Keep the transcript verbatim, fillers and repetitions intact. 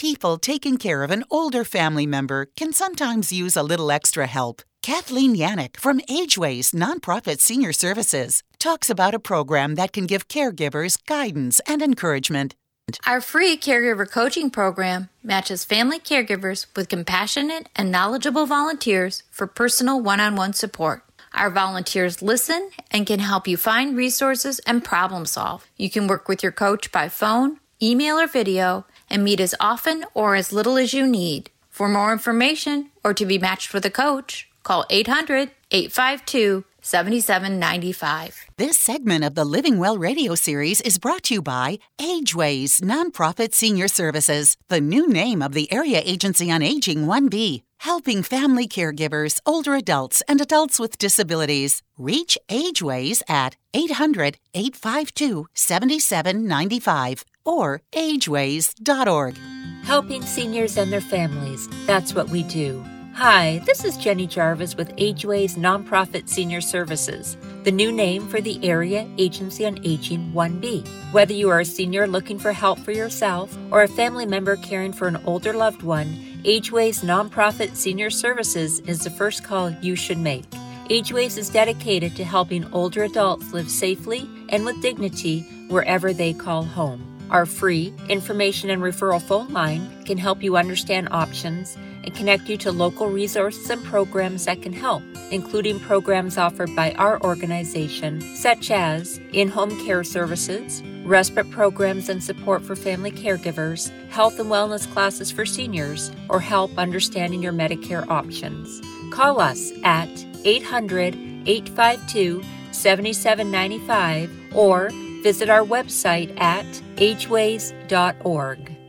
People taking care of an older family member can sometimes use a little extra help. Kathleen Yannick from Ageways Nonprofit Senior Services talks about a program that can give caregivers guidance and encouragement. Our free caregiver coaching program matches family caregivers with compassionate and knowledgeable volunteers for personal one-on-one support. Our volunteers listen and can help you find resources and problem solve. You can work with your coach by phone, email, or video, and meet as often or as little as you need. For more information or to be matched with a coach, call eight hundred, eight five two, seven seven nine five. This segment of the Living Well radio series is brought to you by Ageways Nonprofit Senior Services, the new name of the Area Agency on Aging one B, helping family caregivers, older adults, and adults with disabilities. Reach Ageways at eight hundred, eight five two, seven seven nine five or ageways dot org. Helping seniors and their families, that's what we do. Hi, this is Jenny Jarvis with Ageways Nonprofit Senior Services, the new name for the Area Agency on Aging one B. Whether you are a senior looking for help for yourself or a family member caring for an older loved one, Ageways Nonprofit Senior Services is the first call you should make. Ageways is dedicated to helping older adults live safely and with dignity wherever they call home. Our free information and referral phone line can help you understand options and connect you to local resources and programs that can help, including programs offered by our organization, such as in-home care services, respite programs and support for family caregivers, health and wellness classes for seniors, or help understanding your Medicare options. Call us at eight hundred, eight five two, seven seven nine five or visit our website at ageways dot org.